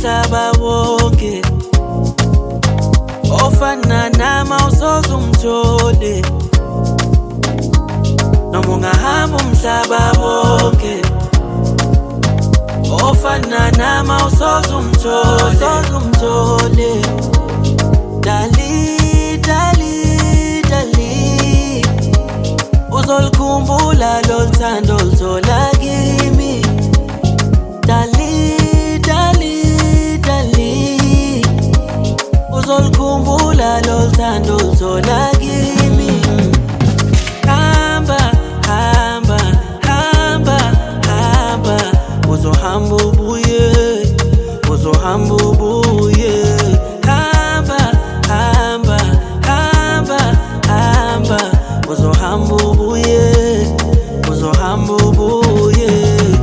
umhlaba wonke, ofana nama usoze umthole. Noma ungahamba umhlaba wonke, ofana nama usoze umthole. Dali, dali, dali, uzolikhumbula loluthando oluthola kimi. Dali, dali, dali, uzolikhumbula loluthando oluthola kimi. Hamba, hamba, hamba, hamba, uzohamba ubuye, uzohamba ubuye. Hamba, hamba, hamba, hamba, uzohamba ubuye, uzohamba ubuye.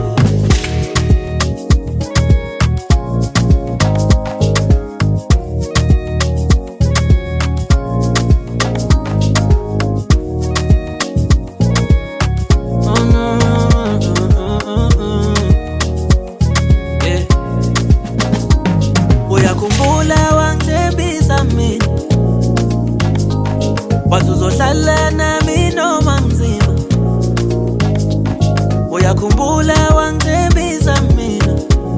Uyakhumbula wangithembisa mina, wathi uzohlala nami noma nzima. Uyakhumbula wangithembisa mina,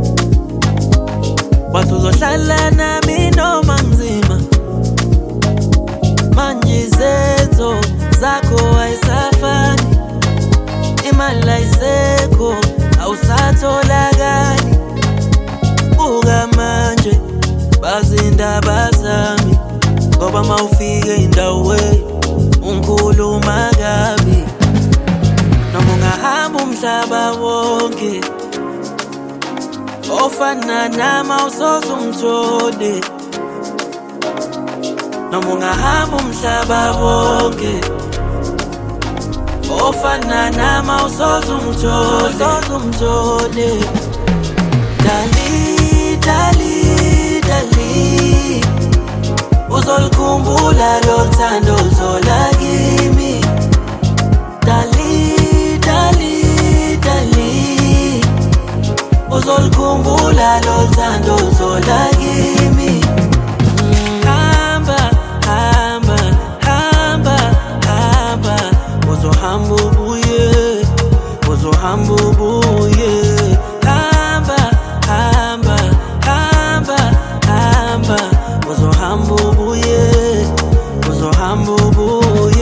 wathi uzohlala nami noma nzima. Manje izenzo zakho ayisafani, imali ayisekho awusatholakali. Buka manje bazi indaba zami, ngoba mawufike indaweni ungikhuluma kabi. Noma ungahamba umhlaba wonke, ofana nama usoze umthole. Noma ungahamba umhlaba wonke, ofana nama usoze umthole. Dali, dali, dali, uzolikhumbula loluthando oluthola kimi. Dali, dali, dali, uzolikhumbula loluthando oluthola kimi. Hamba, hamba, hamba, hamba, uzohamba ubuye, uzohamba ubuye. Hamba, hamba, hamba, hamba, uzohamba ubuye, uzohamba ubuye.